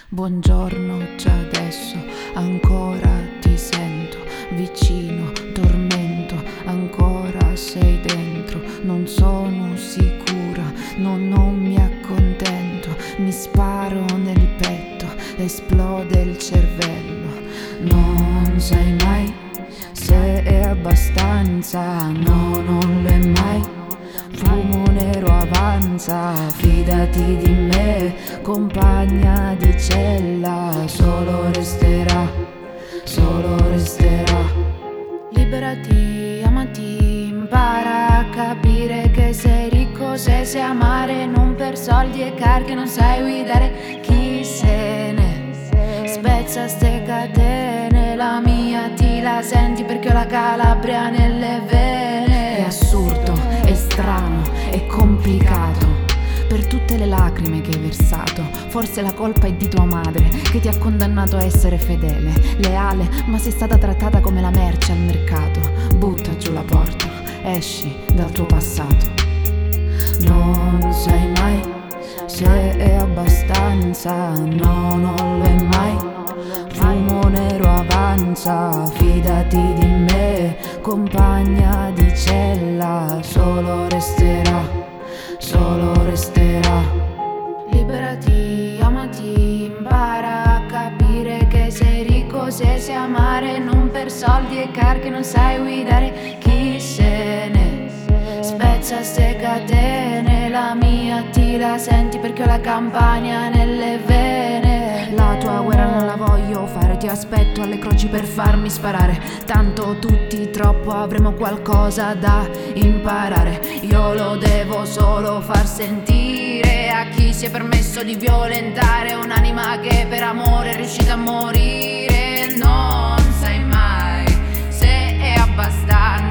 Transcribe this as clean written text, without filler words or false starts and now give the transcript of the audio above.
Buongiorno, già adesso ancora ti sento vicino, tormento, ancora sei dentro. Non sono sicura, non mi accontento, mi sparo nel petto, esplode il cervello. Non sai mai se è abbastanza, no, non lo è mai. Fumo nero avanza, fidati di me, compagna di cella, solo resterà, solo resterà. Liberati, amati, impara a capire che sei ricco se sai amare, non per soldi e cariche, non sai guidare chi se ne spezza ste catene. La mia ti la senti perché ho la Calabria nelle vene. È assurdo, è strano, è complicato. Per tutte le lacrime che hai versato, forse la colpa è di tua madre che ti ha condannato a essere fedele, leale, ma sei stata trattata come la merce al mercato. Butta giù la porta, esci dal tuo passato. Non sai mai se è abbastanza, no, non lo è mai. Fumo nero avanza, fidati di me, compagna di cella, solo resterà, solo resterà. Liberati, amati, impara a capire che sei ricco se sai amare, non per soldi e cariche, non sai guidare chi se ne spezza ste catene. La mia ti la senti perché ho la Campania nelle vene. La tua guerra non la voglio fare, ti aspetto alle croci per farmi sparare. Tanto tutti troppo avremo qualcosa da imparare. Io lo devo solo far sentire a chi si è permesso di violentare un'anima che per amore è riuscita a morire. Non sai mai se è abbastanza,